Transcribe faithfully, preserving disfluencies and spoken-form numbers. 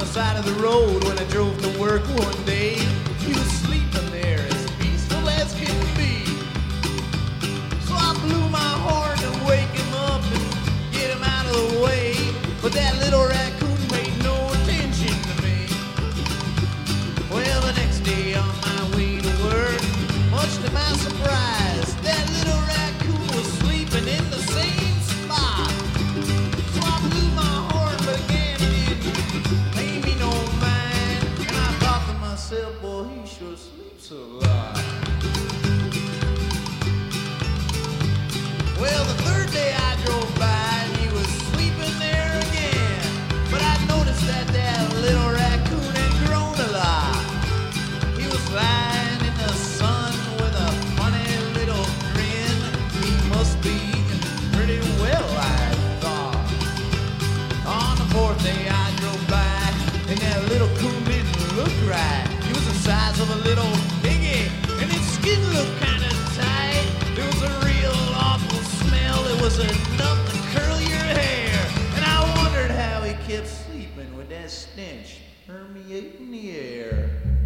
the side of the road when I drove to work one day. He was sleeping there as peaceful as can be. So I blew my horn to wake him up and get him out of the way. But that little raccoon made no attention to me. Well, the next day on my way to work, much to my surprise, that little raccoon was sleeping in the same spot. So I blew my horn, but again it didn't pay me no mind. And I thought to myself, boy, he sure sleeps a lot. Well, the third day I drove by and he was sleeping there again. But I noticed that that little raccoon had grown a lot. He was lying in the sun with a funny little grin. He must be eating pretty well, I thought. On the fourth day I drove by and that little coon didn't look right. He was the size of a little piggy and his skin looked kind of tight. There was a real awful smell. It was enough to curl your hair. And I wondered how he kept sleeping with that stench permeating the air.